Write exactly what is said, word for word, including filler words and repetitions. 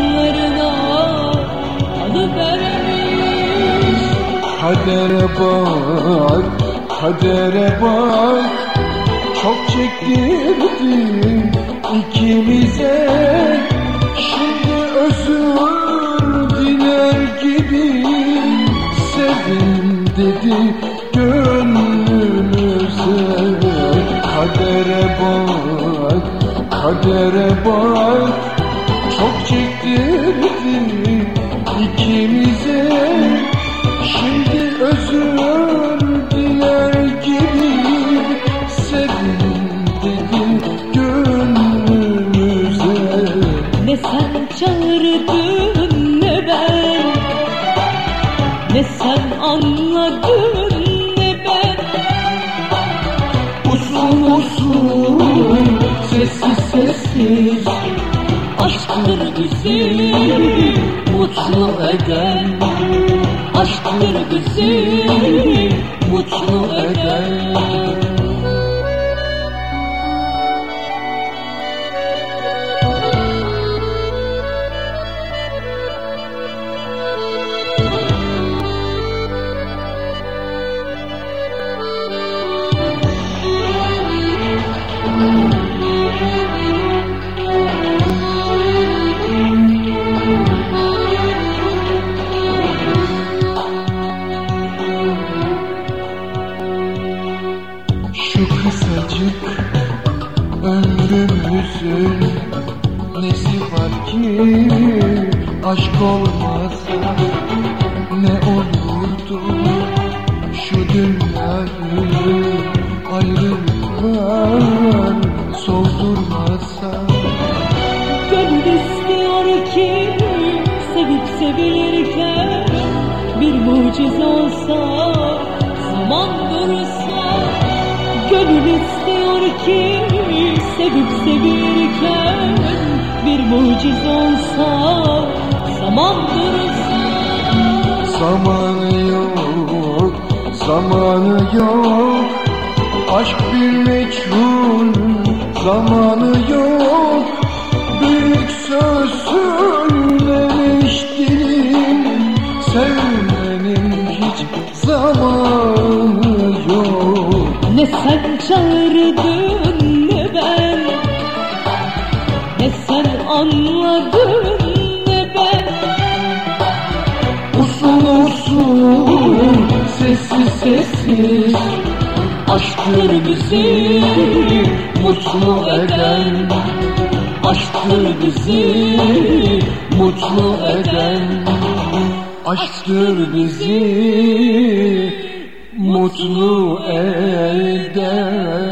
yollarına alıvermiş. Kadere bak, kadere bak, çok çektirdi ikimize. Şimdi özür diler gibi sevin dedi gönlümüze. Kadere bak, kadere bak, çok çektirdi ikimize. Şimdi özür diler gibi sevin dedi gönlümüze. Ne sen çağırdın ne ben, ne sen anladın ne ben. Usul usul, sessiz sessiz, Aşktır bizi mutlu eden, aşktır bizi mutlu eden. Şu kısacık ömrümüzün nesi var ki aşk olmasa ne olurdu? Şu dünyayı ayrılıklar soldurmasa. Gönül istiyor ki sevip sevilirken bir mucize olsa, zaman dursa. Gönül istiyor ki sevip sevilirken bir mucize olsa, zaman dursa. Zamanı yok, zamanı yok, aşk bir meçhul, zamanı yok. Büyük söz söylemiş dilim, sevmenin hiç zamanı yok. Ne sen çağırdın ne ben, ne sen anladın ne ben. Usul usul, sessiz sessiz, Aşktır bizi mutlu eden, aşktır bizi mutlu eden. aşktır bizi mutlu eden.